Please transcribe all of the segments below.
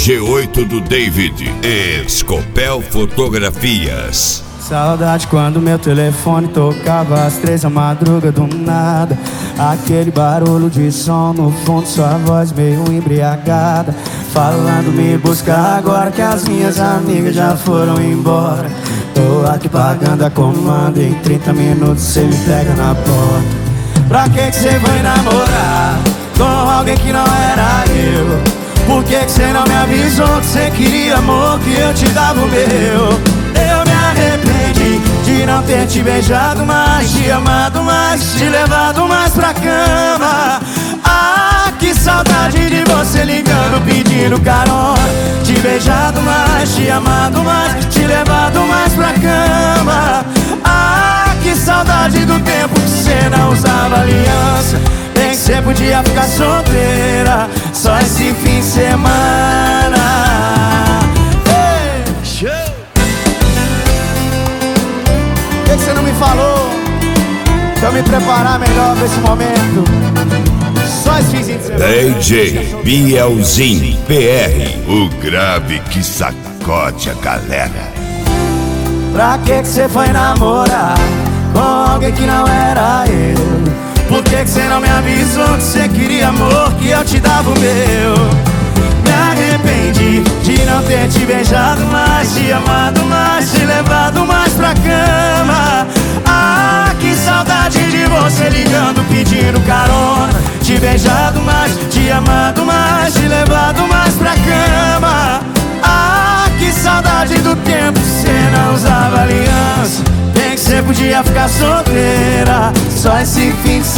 G8 do David, Escopel Fotografias. Saudade quando meu telefone tocava às 3 da madruga do nada. Aquele barulho de som no fundo, sua voz meio embriagada, falando me buscar agora que as minhas amigas já foram embora. Tô aqui pagando a comanda, em 30 minutos cê me pega na porta. Pra que cê foi namorar com alguém que não era eu? Por que cê não me avisou que cê queria amor, que eu te dava o meu? Eu me arrependi de não ter te beijado mais, te amado mais, te levado mais pra cama. Ah, que saudade de você ligando, pedindo carona. Te beijado mais, te amado mais, te levado mais pra cama. Ah, que saudade do tempo que você não usava aliança. Bem que você podia ficar solteira só esse fim de semana. Hey, show! Por que você não me falou pra eu me preparar melhor pra esse momento? Só esse fim de semana. DJ Bielzinho PR, o grave que sacode a galera. Pra que você foi namorar com alguém que não era eu? Por que você não me avisou que você queria amor, que eu te dava o meu? Me arrependi de não ter te beijado mais, te amado mais, te levado mais pra cama. Ah, que saudade de você ligando, pedindo carona. Te beijado mais, te amado mais, te levado mais pra cama. Ah, que saudade do tempo que você não usava aliança. Bem que você podia ficar solteira só esse fim de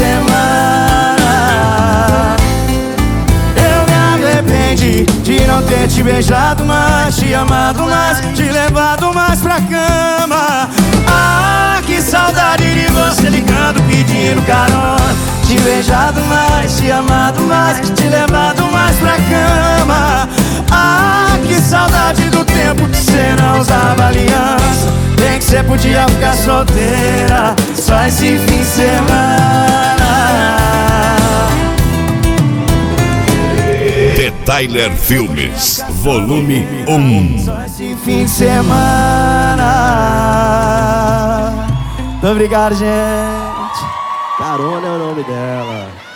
semana. Eu me arrependi de não ter te beijado mais, te amado mais, te levado mais pra cama. Ah, que saudade de você ligando, pedindo carona. Te beijado mais, te amado mais, te levado mais pra cama. Ah, que saudade do tempo que você não usava aliança. Bem que você podia ficar solteira só esse fim de semana. The Tyler Filmes, volume 1. Só esse fim de semana. Muito obrigado, gente. Carona é o nome dela.